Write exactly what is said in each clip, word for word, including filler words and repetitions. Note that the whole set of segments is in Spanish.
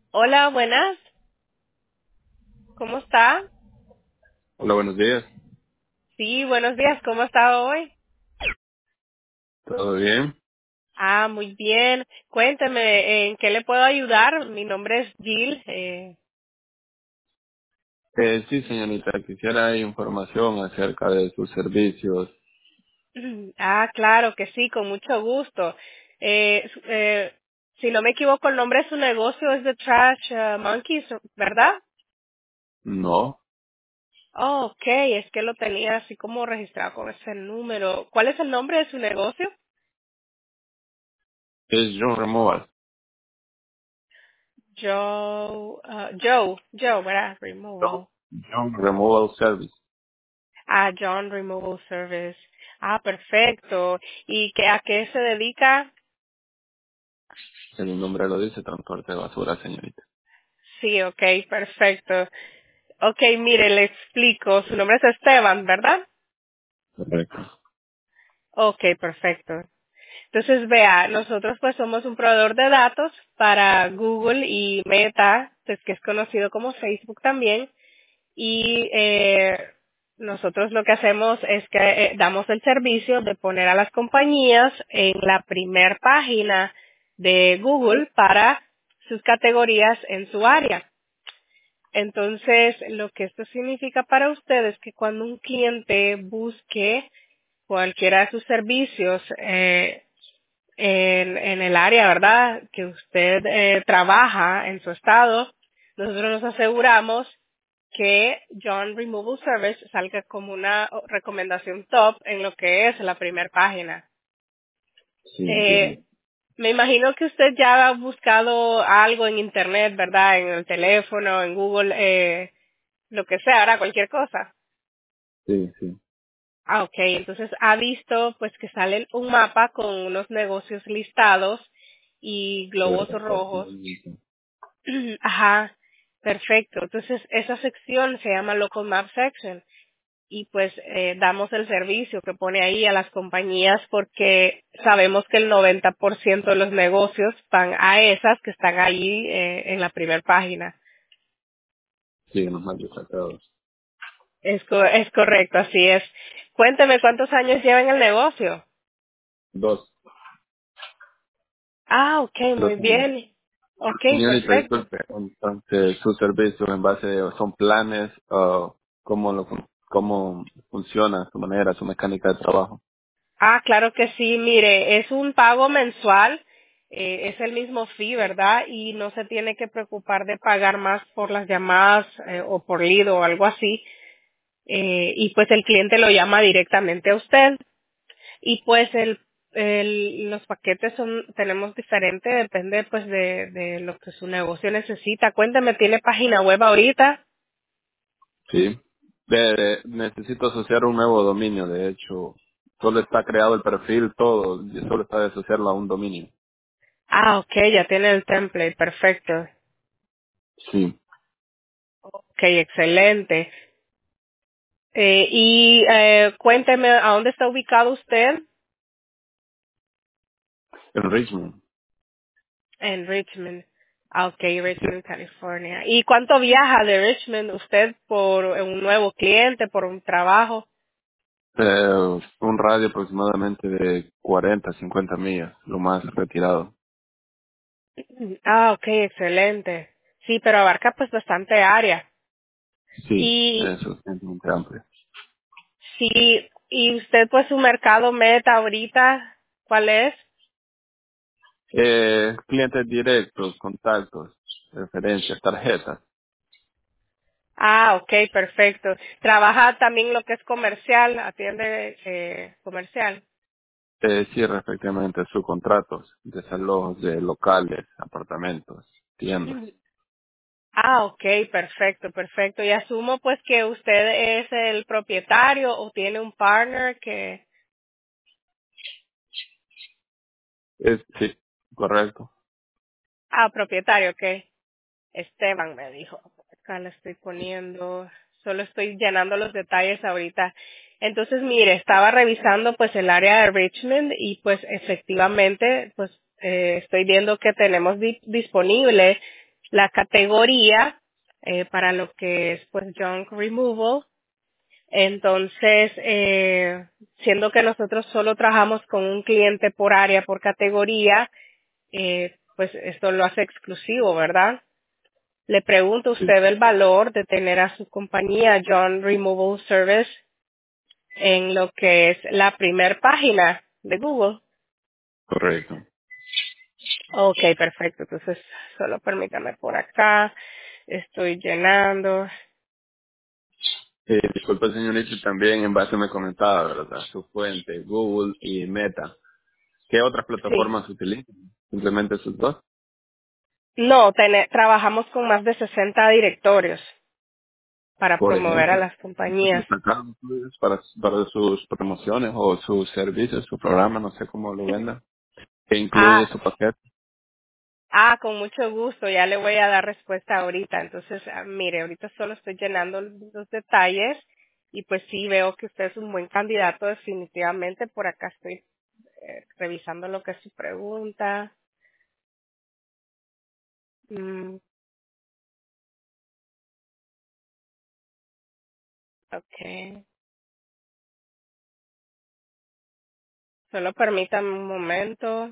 Hola, buenas. ¿Cómo está? Hola, buenos días. Sí, buenos días. ¿Cómo está hoy? ¿Todo bien? Ah, muy bien. Cuénteme, ¿en qué le puedo ayudar? Mi nombre es Jill. Eh, Eh, sí, señorita, quisiera información acerca de sus servicios. ah, claro que sí, con mucho gusto. Eh, su- eh, si no me equivoco, el nombre de su negocio es The Trash uh, Monkeys, ¿verdad? No, Oh, ok, es que lo tenía así como registrado con ese número. ¿Cuál es el nombre de su negocio? es John Removal. Joe, uh, Joe, Joe, ¿verdad? Removal. John Removal Service. Ah, John Removal Service. Ah, perfecto. ¿Y qué, a qué se dedica? El nombre lo dice, transporte de basura, señorita. Sí, ok, perfecto. Ok, mire, le explico. Su nombre es Esteban, ¿verdad? Correcto. Ok, perfecto. Entonces, vea, nosotros pues somos un proveedor de datos para Google y Meta, pues que es conocido como Facebook también. Y eh, nosotros lo que hacemos es que eh, damos el servicio de poner a las compañías en la primer página de Google para sus categorías en su área. Entonces, lo que esto significa para ustedes es que cuando un cliente busque cualquiera de sus servicios eh, en, en el área, ¿verdad? Que usted eh, trabaja en su estado, nosotros nos aseguramos que John Removal Service salga como una recomendación top en lo que es la primera página. Sí, entiendo. Eh, Me imagino que usted ya ha buscado algo en internet, ¿verdad? En el teléfono, en Google, eh, lo que sea, ¿verdad? Cualquier cosa. Sí, sí. Ah, ok. Entonces ha visto pues que sale un mapa con unos negocios listados y globos Correcto. rojos. Ajá. Perfecto. Entonces esa sección se llama Local Map Section y pues eh, damos el servicio que pone ahí a las compañías porque sabemos que el noventa por ciento de los negocios van a esas que están ahí eh, en la primera página. Sí, nos más destacados. Es, co- es correcto, así es. Cuénteme cuántos años lleva en el negocio. Dos. Ah, ok, muy Dos años. bien. Ok, Señorita, perfecto. disculpe, entonces, sus servicios en base, ¿son planes o cómo, lo, fun- cómo funciona su manera, su mecánica de trabajo? Ah, claro que sí. Mire, es un pago mensual. Eh, es el mismo fee, ¿verdad? Y no se tiene que preocupar de pagar más por las llamadas eh, o por lead o algo así. Eh, y pues el cliente lo llama directamente a usted. Y pues el, el, los paquetes son, tenemos diferente, depende pues de, de lo que su negocio necesita. Cuénteme, ¿tiene página web ahorita? Sí. De- de- necesito asociar un nuevo dominio, de hecho. Solo está creado el perfil, todo. y Solo está de asociarlo a un dominio. Ah, ok, ya tiene el template, perfecto. Sí. Ok, excelente. Eh, y eh, cuénteme, ¿a dónde está ubicado usted? En Richmond. En Richmond. Ah, ok, Sí. Richmond, California. ¿Y cuánto viaja de Richmond usted por un nuevo cliente, por un trabajo? Eh, un radio aproximadamente de cuarenta, cincuenta millas, lo más retirado. Ah, ok, excelente. Sí, pero abarca pues bastante área. Sí, Y eso es muy amplio. sí, y usted pues su mercado meta ahorita, ¿cuál es? Eh, clientes directos, contactos, referencias, tarjetas. Ah, ok, perfecto. Trabaja también lo que es comercial, atiende eh, comercial. Eh, sí, respectivamente, subcontratos, desalojos de locales, apartamentos, tiendas. Ah, ok, perfecto, perfecto. Y asumo pues que usted es el propietario o tiene un partner que... Es, sí, correcto. Ah, propietario, ok. Esteban me dijo. Acá le estoy poniendo, solo estoy llenando los detalles ahorita. Entonces, mire, estaba revisando pues el área de Richmond y pues efectivamente pues eh, estoy viendo que tenemos di- disponible la categoría eh, para lo que es pues junk removal. Entonces, eh, siendo que nosotros solo trabajamos con un cliente por área, por categoría, eh, pues esto lo hace exclusivo, ¿verdad? Le pregunto, Sí, ¿usted ve el valor de tener a su compañía John Removal Service en lo que es la primer página de Google? correcto. Ok, perfecto. Entonces, solo permítame por acá. Estoy llenando. Eh, disculpe, señorita, también en base me comentaba, ¿verdad? Su fuente, Google y Meta. ¿Qué otras Sí. plataformas utilizan? Simplemente sus dos. No, tene- trabajamos con más de sesenta directorios para Por promover a ejemplo, las compañías. sacaron ustedes para, para sus promociones o sus servicios, su programa, no sé cómo lo vendan, que incluye Ah, su paquete. ah, con mucho gusto. Ya le voy a dar respuesta ahorita. Entonces, ah, mire, ahorita solo estoy llenando los detalles y pues sí veo que usted es un buen candidato definitivamente. Por acá estoy eh, revisando lo que es su pregunta. Mm, okay. Solo permítame un momento.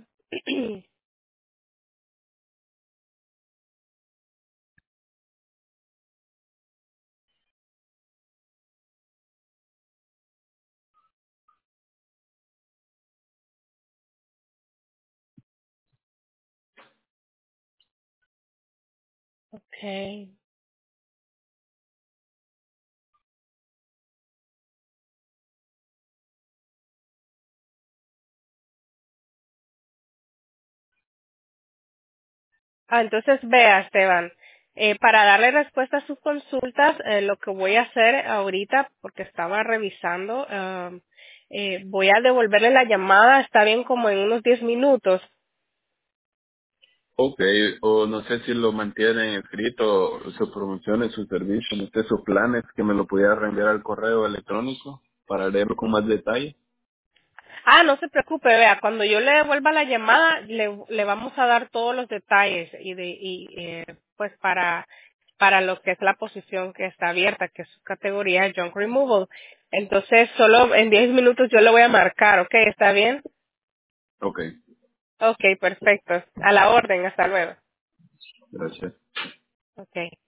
Okay. Ah, entonces vea, Esteban, eh, para darle respuesta a sus consultas, eh, lo que voy a hacer ahorita, porque estaba revisando, um, eh, voy a devolverle la llamada, está bien como en unos diez minutos. Ok, o no sé si lo mantienen escrito, sus promociones, sus servicios, no sé, sus planes, que me lo pudiera reenviar al correo electrónico para leerlo con más detalle. Ah, no se preocupe, vea, cuando yo le devuelva la llamada, le, le vamos a dar todos los detalles y de, y, eh, pues para, para lo que es la posición que está abierta, que es su categoría de junk removal. Entonces, solo en diez minutos yo le voy a marcar, ¿ok? ¿Está bien? Ok, Ok, perfecto. A la orden, hasta luego. gracias. Ok.